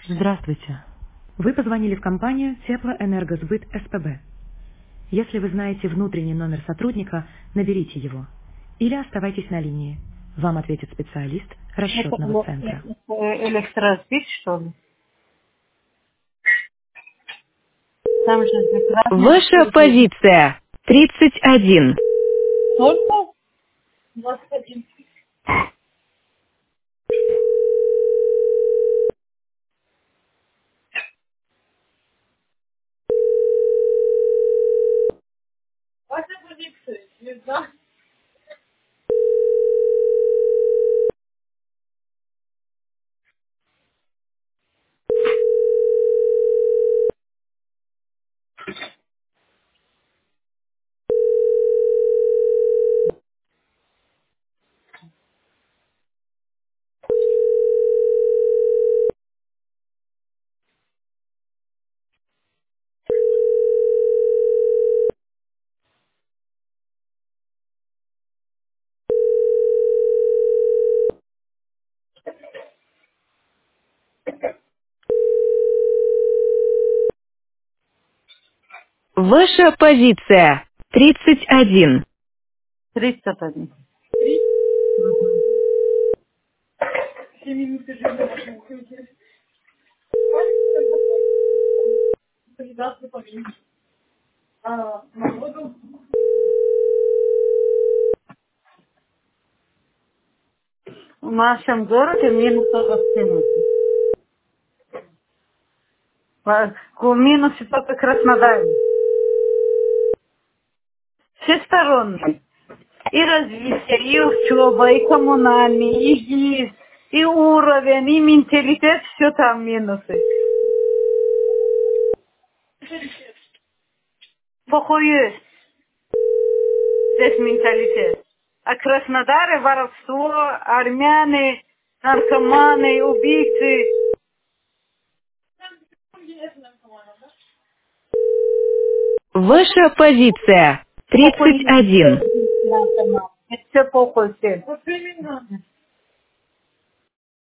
Здравствуйте. Вы позвонили в компанию Теплоэнергосбыт СПБ. Если вы знаете внутренний номер сотрудника, наберите его. Или оставайтесь на линии. Вам ответит специалист Это расчетного центра. электросбит, что ли? Там же прекрасно. Ваша позиция 31. Только 21. Ваша позиция, не знаю. Ваша позиция 31. 31. В нашем городе минус 40 минусе только Краснодаре. Всесторонне. И развитие, и учеба, и коммунальный, и жизнь, и уровень, и менталитет, все там минусы. Плохое здесь менталитет. А Краснодаре воровство, армяне, наркоманы, убийцы. Ваша позиция Похуй 31. наркоман. Это все похуй всем. Вот именно.